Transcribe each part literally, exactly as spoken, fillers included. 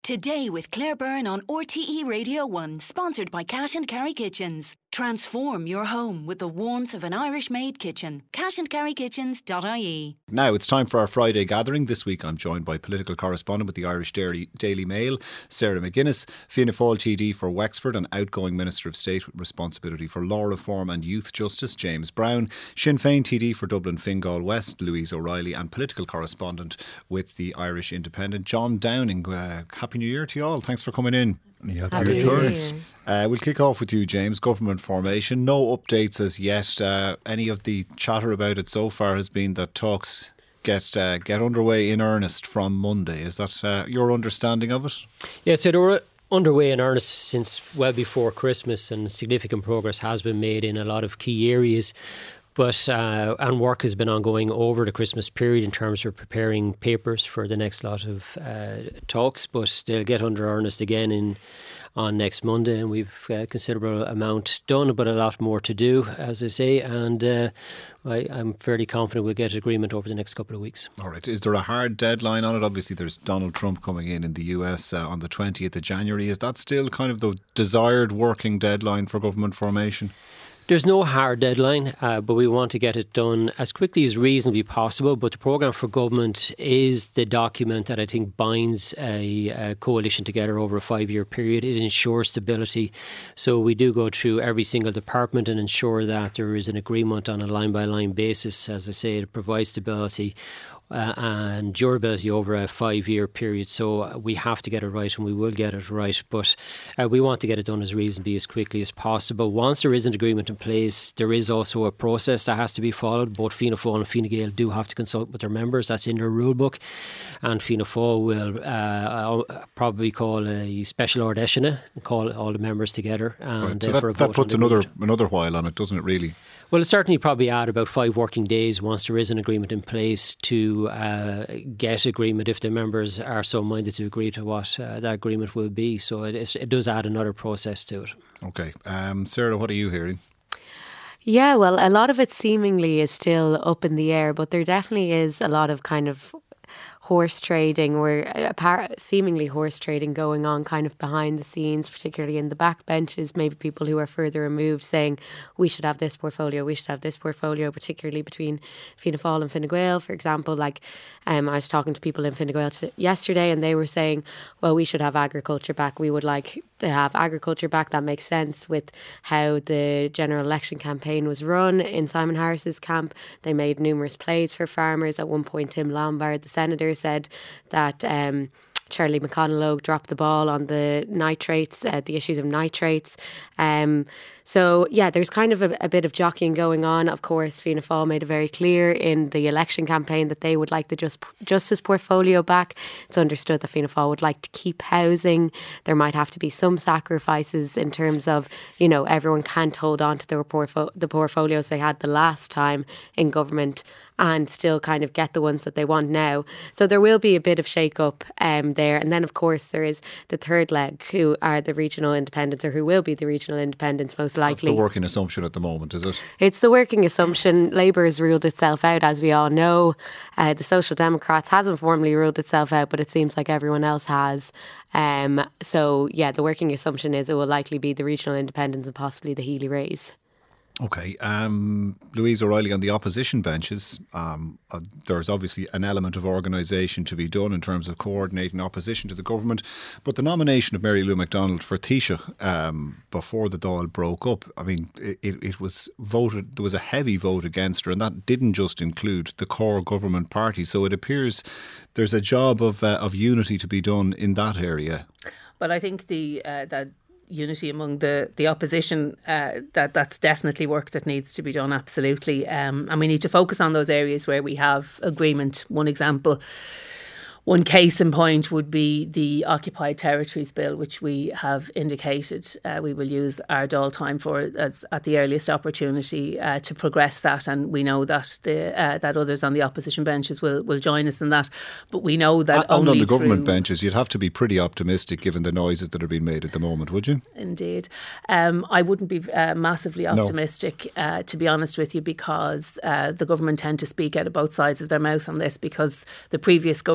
Today with Claire Byrne on R T E Radio one, sponsored by Cash and Carry Kitchens. Transform your home with the warmth of an Irish-made kitchen. cash and carry kitchens dot I E. Now it's time for our Friday gathering. This week I'm joined by political correspondent with the Irish Daily, Daily Mail, Sarah McGuinness, Fianna Fáil T D for Wexford and outgoing Minister of State with responsibility for law reform and youth justice, James Brown, Sinn Féin T D for Dublin Fingal West, Louise O'Reilly, and political correspondent with the Irish Independent, John Downing. Uh, happy New Year to you all. Thanks for coming in. Yeah, happy New Year. Uh, we'll kick off with you, James. Government formation. No updates as yet. Uh, any of the chatter about it so far has been that talks get uh, get underway in earnest from Monday. Is that uh, your understanding of it? Yeah, so they were underway in earnest since well before Christmas, and significant progress has been made in a lot of key areas. But uh, and work has been ongoing over the Christmas period in terms of preparing papers for the next lot of uh, talks. But they'll get under earnest again in on next Monday, and we've a considerable amount done, but a lot more to do, as I say. And uh, I, I'm fairly confident we'll get agreement over the next couple of weeks. All right. Is there a hard deadline on it? Obviously, there's Donald Trump coming in in the U S uh, on the twentieth of January. Is that still kind of the desired working deadline for government formation? There's no hard deadline, uh, but we want to get it done as quickly as reasonably possible. But the Programme for Government is the document that I think binds a, a coalition together over a five-year period. It ensures stability. So we do go through every single department and ensure that there is an agreement on a line-by-line basis. As I say, it provides stability Uh, and durability over a five-year period. So we have to get it right, and we will get it right. But uh, we want to get it done as reasonably as quickly as possible. Once there is an agreement in place, there is also a process that has to be followed. Both Fianna Fáil and Fine Gael do have to consult with their members. That's in their rule book. And Fianna Fáil will uh, probably call a special Ard Eisine and call all the members together. And, right. So uh, that, for a that vote puts on the another agreement. another while on it, doesn't it, really? Well, it certainly probably add about five working days once there is an agreement in place to uh, get agreement if the members are so minded to agree to what uh, that agreement will be. So it, is, it does add another process to it. Okay. Um, Sarah, what are you hearing? Yeah, well, a lot of it seemingly is still up in the air, but there definitely is a lot of kind of horse trading or seemingly horse trading going on kind of behind the scenes, particularly in the backbenches, maybe people who are further removed saying we should have this portfolio, we should have this portfolio, particularly between Fianna Fáil and Fine Gael, for example. Like um, I was talking to people in Fine Gael yesterday and they were saying, well, we should have agriculture back. We would like to have agriculture back. That makes sense with how the general election campaign was run in Simon Harris's camp. They made numerous plays for farmers. At one point, Tim Lombard, the senator, said that um, Charlie McConalogue dropped the ball on the nitrates, uh, the issues of nitrates. Um, so, yeah, there's kind of a, a bit of jockeying going on. Of course, Fianna Fáil made it very clear in the election campaign that they would like the just, Justice portfolio back. It's understood that Fianna Fáil would like to keep housing. There might have to be some sacrifices in terms of, you know, everyone can't hold on to the, portfo- the portfolios they had the last time in government and still kind of get the ones that they want now. So there will be a bit of shake-up um, there. And then, of course, there is the third leg, who are the regional independents, or who will be the regional independents, most likely. That's the working assumption at the moment, is it? It's the working assumption. Labour has ruled itself out, as we all know. Uh, the Social Democrats hasn't formally ruled itself out, but it seems like everyone else has. Um, so, yeah, the working assumption is it will likely be the regional independents and possibly the Healy Rays. Okay. Um, Louise O'Reilly, on the opposition benches, um, uh, there's obviously an element of organisation to be done in terms of coordinating opposition to the government. But the nomination of Mary Lou McDonald for Taoiseach um, before the Dáil broke up, I mean, it, it was voted, there was a heavy vote against her, and that didn't just include the core government party. So it appears there's a job of uh, of unity to be done in that area. Well, I think the uh, that. unity among the, the opposition, uh, that that's definitely work that needs to be done, absolutely. Um, and we need to focus on those areas where we have agreement. One example, one case in point would be the Occupied Territories Bill, which we have indicated uh, we will use our Dáil time for as at the earliest opportunity uh, to progress that. And we know that the uh, that others on the opposition benches will, will join us in that. But we know that and only on the government through, benches, you'd have to be pretty optimistic given the noises that are being made at the moment, would you? Indeed. Um, I wouldn't be uh, massively optimistic, no. uh, to be honest with you, because uh, the government tend to speak out of both sides of their mouth on this, because the previous government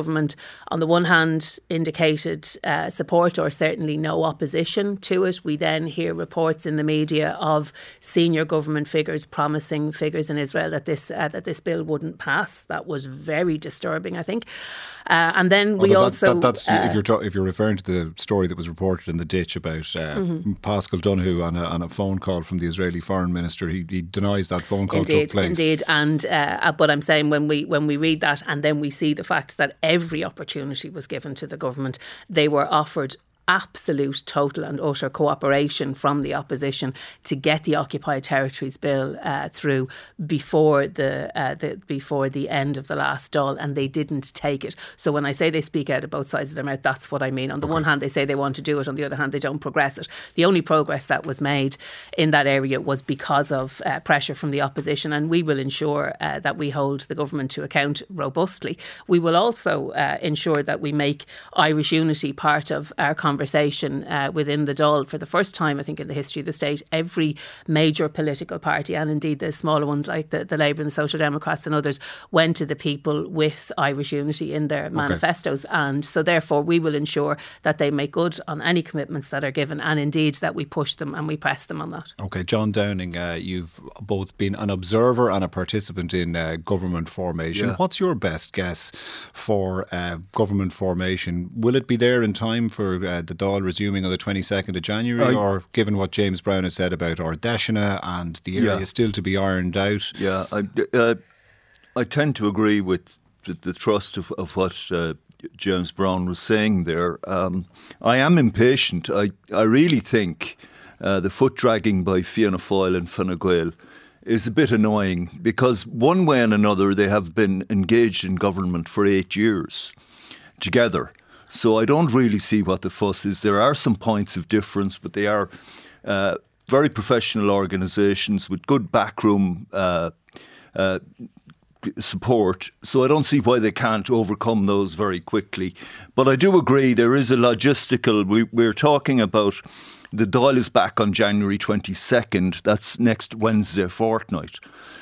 on the one hand, indicated uh, support or certainly no opposition to it. We then hear reports in the media of senior government figures promising figures in Israel that this uh, that this bill wouldn't pass. That was very disturbing, I think. Uh, and then we Although that, also... That, that's, uh, if, you're ta- if you're referring to the story that was reported in the Ditch about uh, mm-hmm. Pascal Donoghue on a, on a phone call from the Israeli foreign minister, he, he denies that phone call indeed, took place. Indeed, and uh, but I'm saying when we when we read that and then we see the fact that every opportunity was given to the government, they were offered absolute, total and utter cooperation from the opposition to get the Occupied Territories Bill uh, through before the, uh, the before the end of the last Dáil, and they didn't take it. So when I say they speak out of both sides of their mouth, that's what I mean. On the okay. one hand, they say they want to do it. On the other hand, they don't progress it. The only progress that was made in that area was because of uh, pressure from the opposition, and we will ensure uh, that we hold the government to account robustly. We will also uh, ensure that we make Irish unity part of our conversation conversation uh, within the Dáil. For the first time, I think, in the history of the state, every major political party, and indeed the smaller ones like the, the Labour and the Social Democrats and others, went to the people with Irish unity in their okay. manifestos. And so therefore we will ensure that they make good on any commitments that are given, and indeed that we push them and we press them on that. OK, John Downing, uh, you've both been an observer and a participant in uh, government formation. Yeah. What's your best guess for uh, government formation? Will it be there in time for uh, the Dáil resuming on the twenty-second of January, I, or given what James Brown has said about Ardeshina and the area yeah. still to be ironed out? Yeah, I, uh, I tend to agree with the, the thrust of, of what uh, James Brown was saying there. Um, I am impatient. I, I really think uh, the foot dragging by Fianna Fáil and Fine Gael is a bit annoying, because one way and another they have been engaged in government for eight years together. So I don't really see what the fuss is. There are some points of difference, but they are uh, very professional organisations with good backroom uh, uh, support. So I don't see why they can't overcome those very quickly. But I do agree there is a logistical... We, we're talking about... The Dáil is back on January twenty-second. That's next Wednesday fortnight.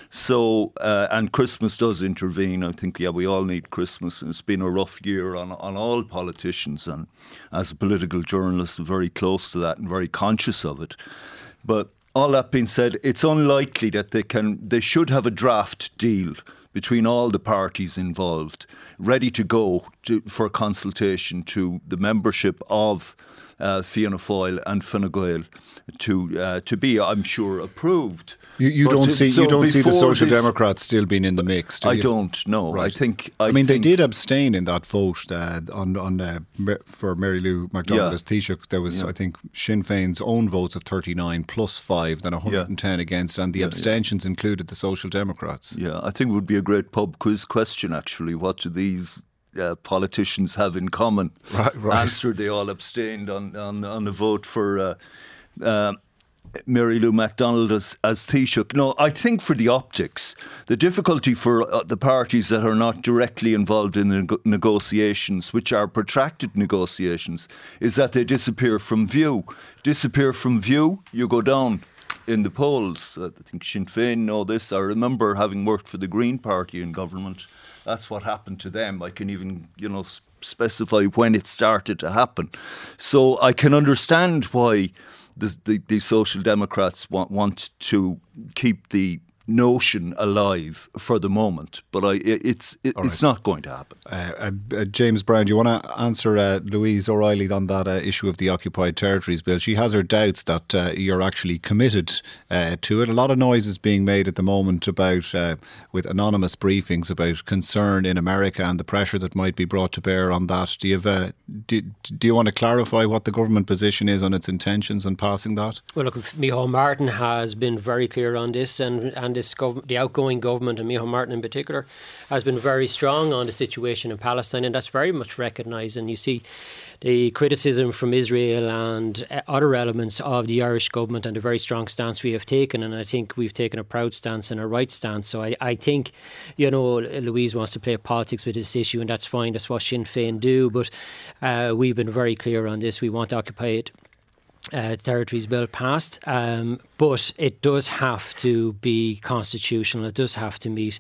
So, uh, and Christmas does intervene. I think, yeah, we all need Christmas, and it's been a rough year on, on all politicians. And as a political journalist, I'm very close to that and very conscious of it. But all that being said, it's unlikely that they can, they should have a draft deal between all the parties involved, ready to go to, for consultation to the membership of uh, Fianna Fáil and Fine Gael to uh, to be, I'm sure, approved. You, you don't see so you don't see the Social this, Democrats still being in the mix, do I you? don't know. Right. I think. I, I mean, think, they did abstain in that vote uh, on on uh, for Mary Lou McDonald yeah. as Taoiseach. There was, yeah. I think, Sinn Féin's own votes of thirty-nine plus five, then one hundred ten yeah. against, and the yeah, abstentions yeah. included the Social Democrats. Yeah, I think it would be a great pub quiz question, actually. What do these uh, politicians have in common? Right, right. Answer: they all abstained on on, on the vote for Uh, uh, Mary Lou McDonald as, as Taoiseach. No, I think for the optics, the difficulty for uh, the parties that are not directly involved in the neg- negotiations, which are protracted negotiations, is that they disappear from view. Disappear from view, you go down in the polls. Uh, I think Sinn Féin know this. I remember having worked for the Green Party in government. That's what happened to them. I can even, you know, sp- specify when it started to happen. So I can understand why The, the, the Social Democrats want, want to keep the notion alive for the moment, but I, it's it, right. it's not going to happen. Uh, uh, James Brown, do you want to answer uh, Louise O'Reilly on that uh, issue of the Occupied Territories Bill? She has her doubts that uh, you're actually committed uh, to it. A lot of noise is being made at the moment about, uh, with anonymous briefings, about concern in America and the pressure that might be brought to bear on that. Do you have, uh, do, do you want to clarify what the government position is on its intentions on passing that? Well, look, Micheál Martin has been very clear on this, and and this gov- the outgoing government, and Micheál Martin in particular, has been very strong on the situation in Palestine, and that's very much recognised. And you see the criticism from Israel and other elements of the Irish government and the very strong stance we have taken, and I think we've taken a proud stance and a right stance. So I, I think, you know, Louise wants to play politics with this issue, and that's fine, that's what Sinn Féin do, but uh, we've been very clear on this. We want to occupy it Uh, Territories Bill passed, um, But it does have to be constitutional. It does have to meet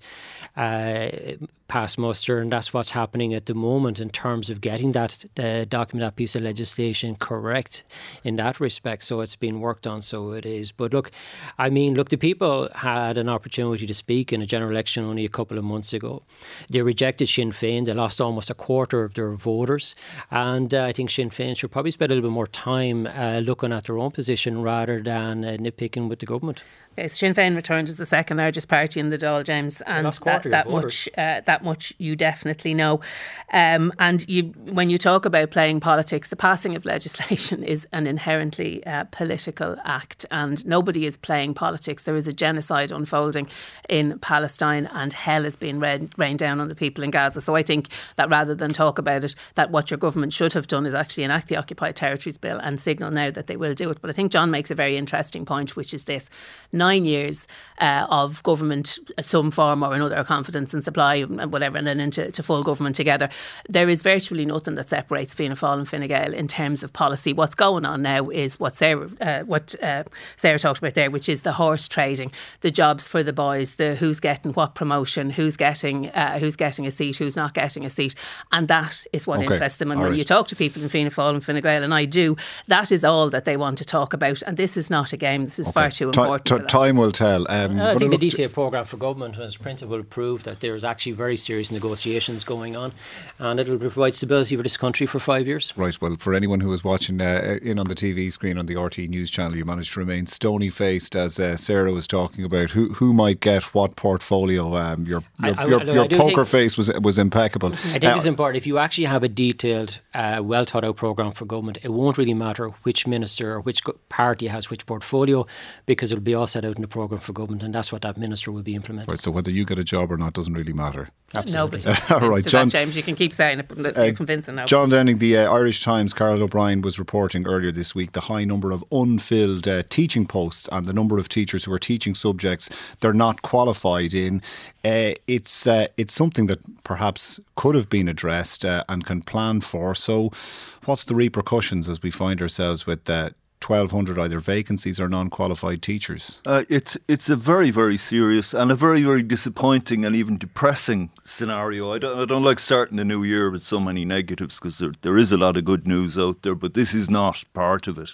uh, pass muster, and that's what's happening at the moment in terms of getting that uh, document, that piece of legislation correct in that respect. So it's been worked on, so it is. But look, I mean, look, the people had an opportunity to speak in a general election only a couple of months ago. They rejected Sinn Féin. They lost almost a quarter of their voters. And uh, I think Sinn Féin should probably spend a little bit more time uh, looking at their own position rather than uh, nitpicking with the government. Okay, so Sinn Féin returned as the second largest party in the Dáil, James, and that, that much uh, that much you definitely know. Um, and you, when you talk about playing politics, the passing of legislation is an inherently uh, political act, and nobody is playing politics. There is a genocide unfolding in Palestine, and hell is being rain, rained down on the people in Gaza. So I think that rather than talk about it, that what your government should have done is actually enact the Occupied Territories Bill and signal now that they will do it. But I think John makes a very interesting point, which is this. Nine years uh, of government, some form or another, confidence and supply and whatever, and then into to full government together. There is virtually nothing that separates Fianna Fáil and Fine Gael in terms of policy. What's going on now is what Sarah, uh, what uh, Sarah talked about there, which is the horse trading, the jobs for the boys, the who's getting what promotion, who's getting uh, who's getting a seat, who's not getting a seat, and that is what okay. interests them. And all when right. you talk to people in Fianna Fáil and Fine Gael, and I do, that is all that they want to talk about. And this is not a game. This is okay. far too T- important. t- for that. Time will tell. Um, I think the detailed programme for government, as printed, will prove that there is actually very serious negotiations going on, and it will provide stability for this country for five years. Right, well, for anyone who was watching uh, in on the T V screen on the R T News channel, you managed to remain stony-faced as uh, Sarah was talking about who who might get what portfolio. Um, your your, I, I, your, I, your I poker face was was impeccable. I think uh, it's important. If you actually have a detailed, uh, well thought out programme for government, it won't really matter which minister or which party has which portfolio, because it'll be all set out in the programme for government, and that's what that minister will be implementing. Right, so whether you get a job or not doesn't really matter. Absolutely. Nobody. All right, John. That, James, you can keep saying it, but you're uh, convincing now. John Downing, the uh, Irish Times, Carol O'Brien was reporting earlier this week the high number of unfilled uh, teaching posts and the number of teachers who are teaching subjects they're not qualified in. Uh, it's uh, it's something that perhaps could have been addressed uh, and can plan for. So, what's the repercussions as we find ourselves with uh, twelve hundred either vacancies or non-qualified teachers? Uh, it's it's a very, very serious and a very, very disappointing and even depressing scenario. I don't, I don't like starting the new year with so many negatives, because there, there is a lot of good news out there, but this is not part of it.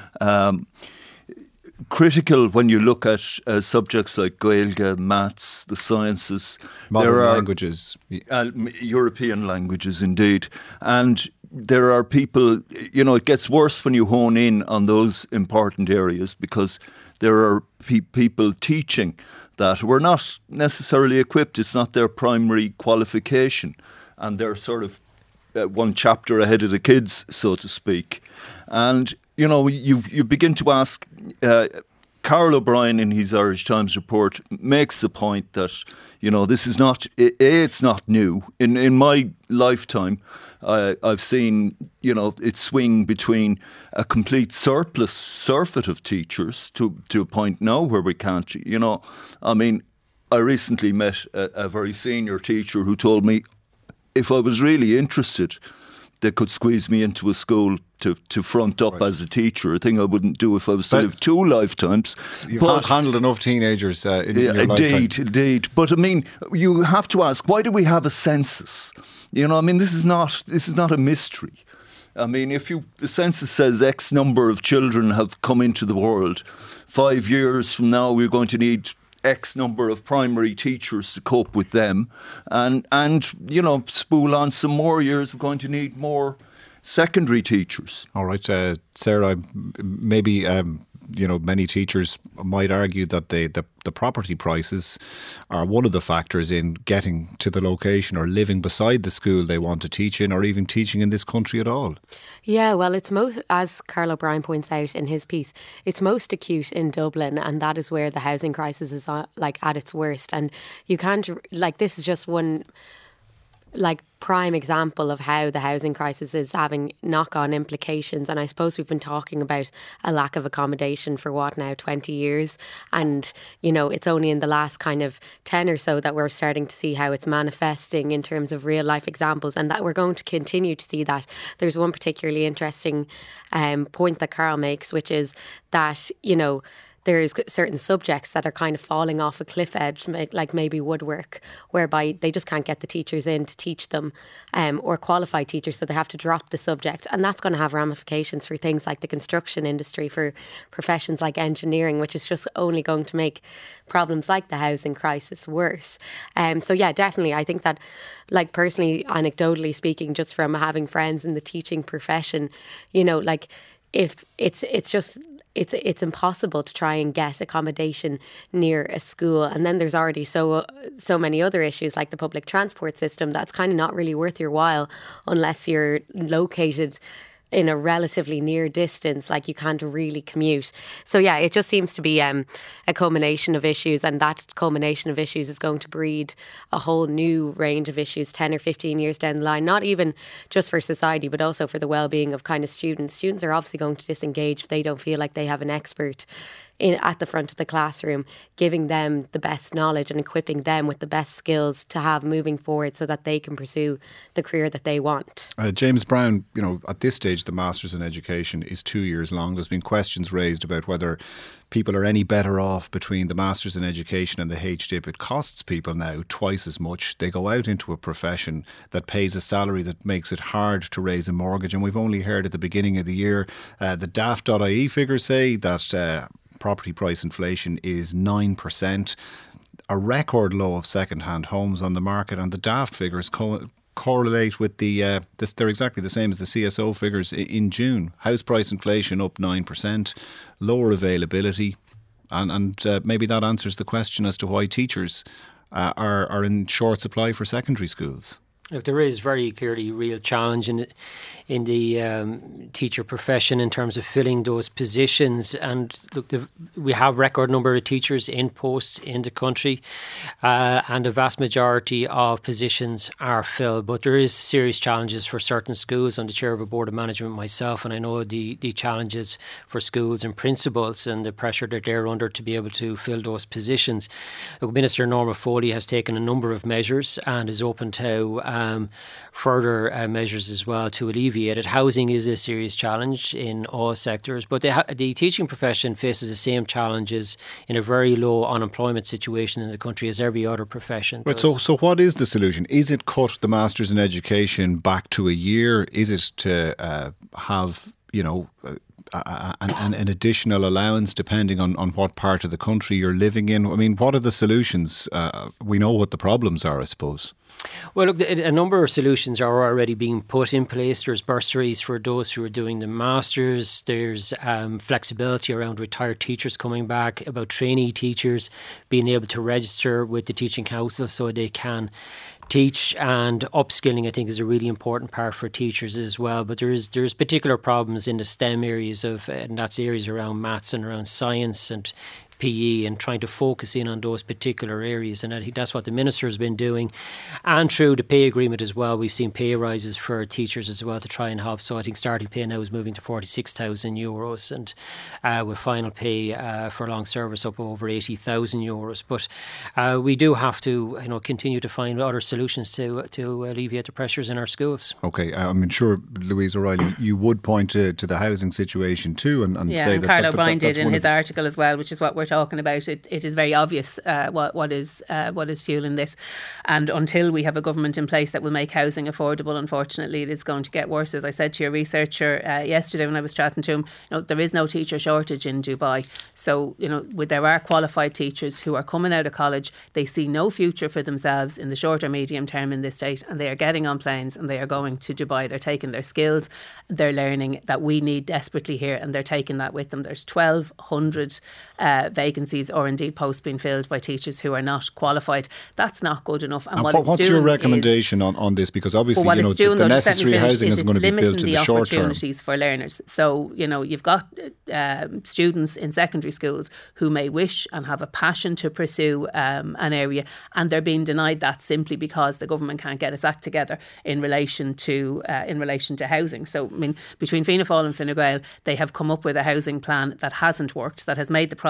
Um, critical when you look at uh, subjects like Gaeilge, maths, the sciences. Modern there are, languages. Uh, European languages, indeed. And there are people, you know, it gets worse when you hone in on those important areas, because there are pe- people teaching that were not necessarily equipped. It's not their primary qualification, and they're sort of uh, one chapter ahead of the kids, so to speak. And, you know, you, you begin to ask... Uh, Carol O'Brien in his Irish Times report makes the point that, you know, this is not, A, it's not new. In in my lifetime, uh, I've seen, you know, it swing between a complete surplus surfeit of teachers to, to a point now where we can't, you know, I mean, I recently met a, a very senior teacher who told me if I was really interested, they could squeeze me into a school to, to front up right. as a teacher, a thing I wouldn't do if I was to live two lifetimes. You've but, handled enough teenagers uh, in, yeah, in your indeed, lifetime. Indeed, but I mean, you have to ask, why do we have a census? You know, I mean, this is not this is not a mystery. I mean, if you the census says X number of children have come into the world, five years from now we're going to need X number of primary teachers to cope with them, and and you know, spool on some more years, we're going to need more secondary teachers. All right, uh, Sarah, maybe um, you know, many teachers might argue that the, the the property prices are one of the factors in getting to the location or living beside the school they want to teach in, or even teaching in this country at all. Yeah, well, it's most, as Carl O'Brien points out in his piece, it's most acute in Dublin, and that is where the housing crisis is uh, like at its worst. And you can't, like, this is just one like prime example of how the housing crisis is having knock-on implications. And I suppose we've been talking about a lack of accommodation for what now, twenty years, and you know, it's only in the last kind of ten or so that we're starting to see how it's manifesting in terms of real life examples, and that we're going to continue to see that. There's one particularly interesting um, point that Carl makes, which is that, you know, there's certain subjects that are kind of falling off a cliff edge, like maybe woodwork, whereby they just can't get the teachers in to teach them, um, or qualified teachers, so they have to drop the subject. And that's going to have ramifications for things like the construction industry, for professions like engineering, which is just only going to make problems like the housing crisis worse. Um, so yeah, definitely. I think that, like personally, anecdotally speaking, just from having friends in the teaching profession, you know, like if it's it's just it's it's impossible to try and get accommodation near a school, and then there's already so so many other issues like the public transport system that's kind of not really worth your while unless you're located in a relatively near distance, like you can't really commute. So yeah, it just seems to be um, a culmination of issues, and that culmination of issues is going to breed a whole new range of issues ten or fifteen years down the line, not even just for society, but also for the well-being of kind of students. Students are obviously going to disengage if they don't feel like they have an expert in, at the front of the classroom, giving them the best knowledge and equipping them with the best skills to have moving forward so that they can pursue the career that they want. Uh, James Brown, you know, at this stage, the Masters in Education is two years long. There's been questions raised about whether people are any better off between the Masters in Education and the H D I P. It costs people now twice as much. They go out into a profession that pays a salary that makes it hard to raise a mortgage. And we've only heard at the beginning of the year, uh, the daft dot I E figures say that uh, property price inflation is nine percent, a record low of second-hand homes on the market, and the daft figures co- correlate with the, uh, this, they're exactly the same as the C S O figures in June. House price inflation up nine percent, lower availability, and, and uh, maybe that answers the question as to why teachers uh, are, are in short supply for secondary schools. Look, there is very clearly real challenge in in the um, teacher profession in terms of filling those positions. And look, the, we have record number of teachers in posts in the country, uh, and the vast majority of positions are filled. But there is serious challenges for certain schools. I'm the chair of a board of management myself, and I know the, the challenges for schools and principals and the pressure that they're under to be able to fill those positions. Look, Minister Norma Foley has taken a number of measures and is open to Um, further uh, measures as well to alleviate it. Housing is a serious challenge in all sectors, but the, the teaching profession faces the same challenges in a very low unemployment situation in the country as every other profession Right, does. so, so what is the solution? Is it cut the Masters in Education back to a year? Is it to uh, have, you know, uh, An, an additional allowance depending on, on what part of the country you're living in? I mean, what are the solutions? Uh, we know what the problems are, I suppose. Well, look, a number of solutions are already being put in place. There's bursaries for those who are doing the masters. There's um, flexibility around retired teachers coming back, about trainee teachers being able to register with the Teaching Council so they can teach, and upskilling, I think, is a really important part for teachers as well. But there is there's particular problems in the STEM areas of, and that's areas around maths and around science and P E, and trying to focus in on those particular areas. And I think that's what the Minister has been doing. And through the pay agreement as well, we've seen pay rises for teachers as well to try and help. So I think starting pay now is moving to forty-six thousand euros, and uh, with final pay uh, for long service up over eighty thousand euros. But uh, we do have to, you know, continue to find other solutions to to alleviate the pressures in our schools. Okay, I mean, sure, Louise O'Reilly, you would point to, to the housing situation too, and, and yeah, say and that, Carl that, that, O'Brien that did in his article as well, which is what we're talking about. It, it is very obvious uh, what what is uh, what is fueling this, and until we have a government in place that will make housing affordable, unfortunately, it is going to get worse. As I said to your researcher uh, yesterday when I was chatting to him, you know, there is no teacher shortage in Dubai. So, you know, there are qualified teachers who are coming out of college. They see no future for themselves in the short or medium term in this state, and they are getting on planes and they are going to Dubai. They're taking their skills, they're learning that we need desperately here, and they're taking that with them. There's twelve hundred uh, vacancies or indeed posts being filled by teachers who are not qualified. That's not good enough. And, and what what, it's what's doing your recommendation is, on, on this? Because obviously, well, you know, doing, the, the though, necessary housing is is going to be built in the short term. opportunities for learners. So, you know, you've got uh, students in secondary schools who may wish and have a passion to pursue um, an area, and they're being denied that simply because the government can't get its act together in relation to uh, in relation to housing. So, I mean, between Fianna Fáil and Fine Gael, they have come up with a housing plan that hasn't worked, that has made the problem worse.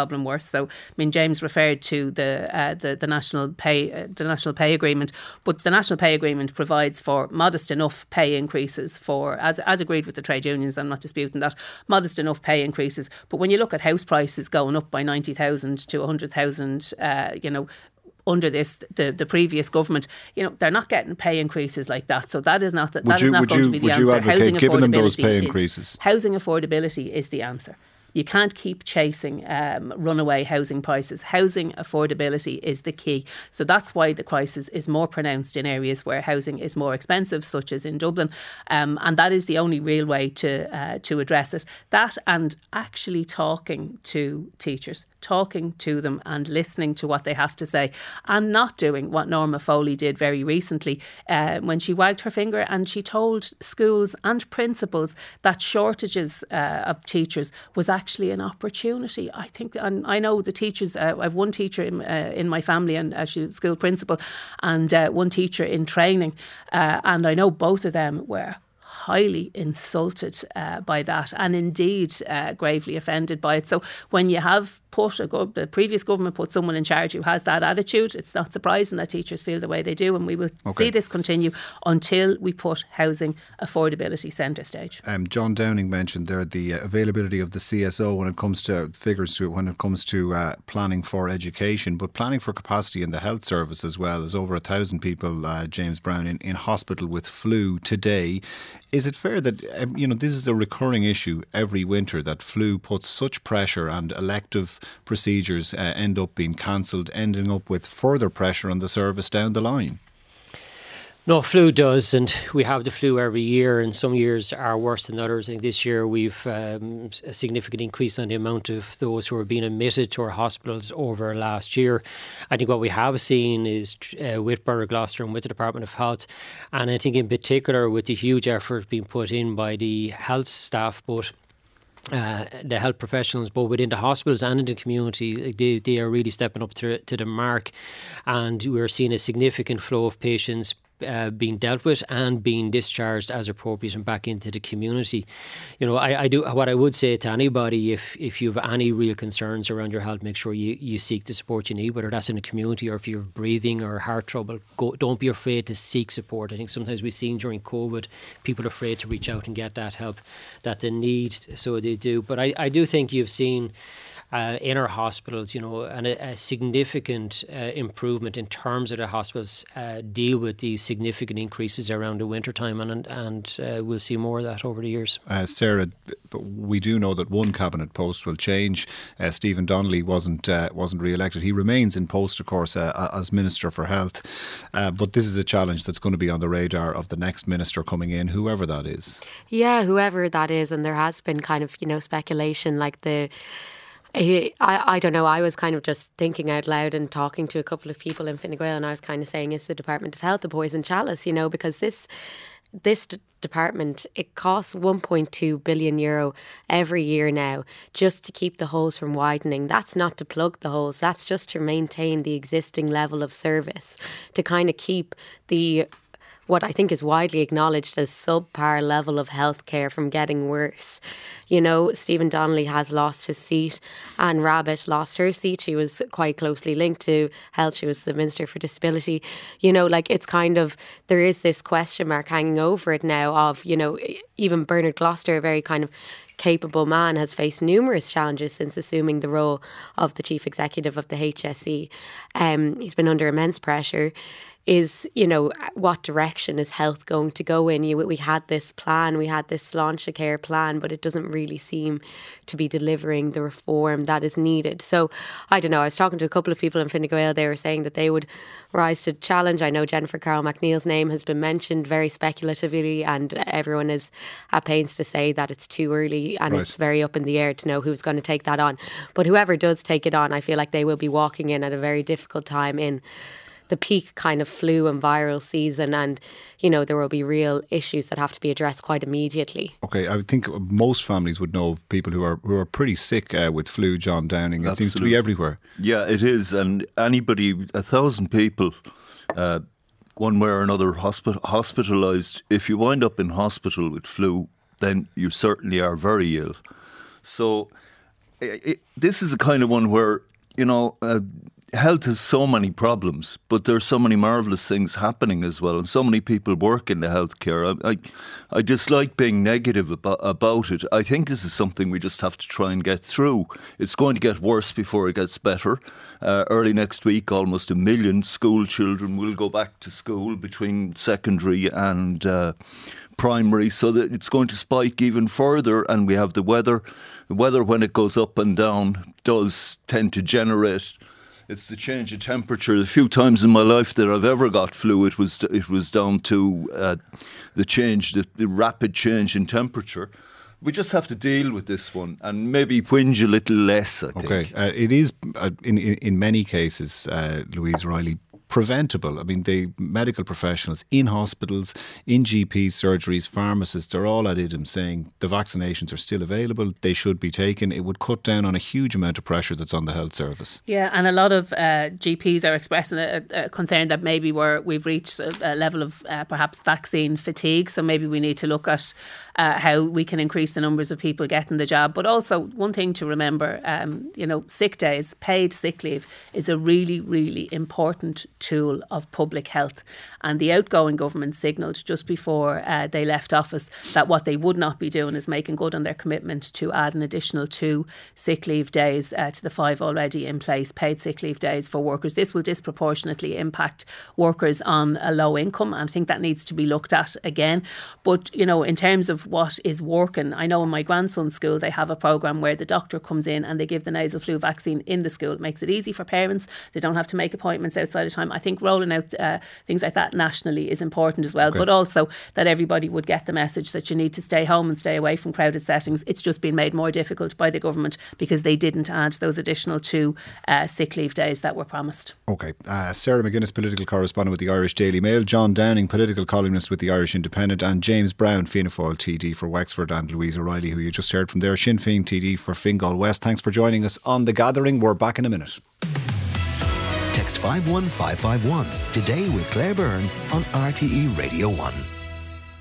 course. So, I mean, James referred to the uh, the, the national pay uh, the national pay agreement, but the national pay agreement provides for modest enough pay increases for, as as agreed with the trade unions. I'm not disputing that, modest enough pay increases. But when you look at house prices going up by ninety thousand to one hundred thousand, uh, you know, under this, the, the previous government, you know, they're not getting pay increases like that. So that is not, that, that you, is not going you, to be the would answer. You advocate housing giving them those affordability pay is, increases? Housing affordability is the answer. You can't keep chasing um, runaway housing prices. Housing affordability is the key. So that's why the crisis is more pronounced in areas where housing is more expensive, such as in Dublin. Um, and that is the only real way to uh, to address it. That and actually talking to teachers, talking to them and listening to what they have to say, and not doing what Norma Foley did very recently uh, when she wagged her finger and she told schools and principals that shortages uh, of teachers was actually actually an opportunity. I think, and I know the teachers, uh, I've one teacher in, uh, in my family, and uh, she's a school principal, and uh, one teacher in training, uh, and I know both of them were highly insulted uh, by that, and indeed uh, gravely offended by it. So when you have put a go- the previous government put someone in charge who has that attitude, it's not surprising that teachers feel the way they do, and we will okay. see this continue until we put housing affordability centre stage. Um, John Downing mentioned there the uh, availability of the C S O when it comes to figures to it, when it comes to uh, planning for education, but planning for capacity in the health service as well. There's over a thousand people, uh, James Brown, in, in hospital with flu today. Is it fair that, you know, this is a recurring issue every winter, that flu puts such pressure and elective procedures uh, end up being cancelled, ending up with further pressure on the service down the line? No, flu does, and we have the flu every year, and some years are worse than others. I think this year we've um, a significant increase on the amount of those who are being admitted to our hospitals over last year. I think what we have seen is uh, with Borough Gloucester and with the Department of Health, and I think in particular with the huge effort being put in by the health staff, but Uh, the health professionals, both within the hospitals and in the community, they, they are really stepping up to, to the mark, and we're seeing a significant flow of patients Uh, being dealt with and being discharged as appropriate and back into the community. You know, I, I do what I would say to anybody: if if you have any real concerns around your health, make sure you, you seek the support you need, whether that's in the community or if you have breathing or heart trouble. Go, don't be afraid to seek support. I think sometimes we've seen during COVID, people are afraid to reach out and get that help that they need, so they do. But I, I do think you've seen Uh, in our hospitals, you know, and a, a significant uh, improvement in terms of the hospitals uh, deal with these significant increases around the winter time, and and uh, we'll see more of that over the years. Uh, Sarah, but we do know that one cabinet post will change. Uh, Stephen Donnelly wasn't uh, wasn't re-elected. He remains in post, of course, uh, as Minister for Health. Uh, but this is a challenge that's going to be on the radar of the next minister coming in, whoever that is. Yeah, whoever that is, and there has been kind of, you know, speculation like the. I, I don't know, I was kind of just thinking out loud and talking to a couple of people in Fine Gael, and I was kind of saying, is the Department of Health the poison chalice, you know, because this this d- department, it costs one point two billion euro every year now just to keep the holes from widening. That's not to plug the holes, that's just to maintain the existing level of service, to kind of keep the what I think is widely acknowledged as subpar level of healthcare from getting worse. You know, Stephen Donnelly has lost his seat, and Rabbitte lost her seat. She was quite closely linked to health. She was the Minister for Disability. You know, like, it's kind of, there is this question mark hanging over it now of, you know, even Bernard Gloucester, a very kind of capable man, has faced numerous challenges since assuming the role of the Chief Executive of the H S E. Um, he's been under immense pressure. Is, you know, what direction is health going to go in? You, we had this plan, we had this Sláinte Care plan, but it doesn't really seem to be delivering the reform that is needed. So, I don't know, I was talking to a couple of people in Fine Gael, they were saying that they would rise to the challenge. I know Jennifer Carroll MacNeill's name has been mentioned very speculatively, and everyone is at pains to say that it's too early and right. It's very up in the air to know who's going to take that on. But whoever does take it on, I feel like they will be walking in at a very difficult time in the peak kind of flu and viral season, and, you know, there will be real issues that have to be addressed quite immediately. Okay, I think most families would know of people who are who are pretty sick uh, with flu, John Downing. It Absolutely. Seems to be everywhere. Yeah, it is, and anybody, a thousand people, uh, one way or another, hospi- hospitalised. If you wind up in hospital with flu, then you certainly are very ill. So it, it, this is a kind of one where you know, uh, health has so many problems, but there's so many marvellous things happening as well, and so many people work in the healthcare. I, I, I dislike being negative about, about it. I think this is something we just have to try and get through. It's going to get worse before it gets better. Uh, early next week, almost a million school children will go back to school between secondary and uh, primary, so that it's going to spike even further. And we have the weather. The weather, when it goes up and down, does tend to generate. It's the change of temperature. The few times in my life that I've ever got flu, it was it was down to uh, the change, the, the rapid change in temperature. We just have to deal with this one and maybe whinge a little less, I think. Okay, uh, it is uh, in, in in many cases, uh, Louise Riley, preventable. I mean, the medical professionals in hospitals, in G Ps, surgeries, pharmacists, they're all at it saying the vaccinations are still available, they should be taken. It would cut down on a huge amount of pressure that's on the health service. Yeah, and a lot of uh, G Ps are expressing a, a concern that maybe we're, we've reached a, a level of uh, perhaps vaccine fatigue, so maybe we need to look at uh, how we can increase the numbers of people getting the jab. But also, one thing to remember, um, you know, sick days, paid sick leave is a really, really important tool of public health, and the outgoing government signalled just before uh, they left office that what they would not be doing is making good on their commitment to add an additional two sick leave days uh, to the five already in place paid sick leave days for workers. This will disproportionately impact workers on a low income, and I think that needs to be looked at again. But you know, in terms of what is working, I know in my grandson's school they have a programme where the doctor comes in and they give the nasal flu vaccine in the school. It makes it easy for parents. They don't have to make appointments outside of time. I think rolling out uh, things like that nationally is important as well, okay. But also that everybody would get the message that you need to stay home and stay away from crowded settings. It's just been made more difficult by the government because they didn't add those additional two uh, sick leave days that were promised. Okay. Uh, Sarah McGuinness, political correspondent with the Irish Daily Mail, John Downing, political columnist with the Irish Independent, and James Brown, Fianna Fáil T D for Wexford, and Louise O'Reilly, who you just heard from there, Sinn Féin T D for Fingal West. Thanks for joining us on The Gathering. We're back in a minute. Text five one five five one today with Claire Byrne on R T E Radio one.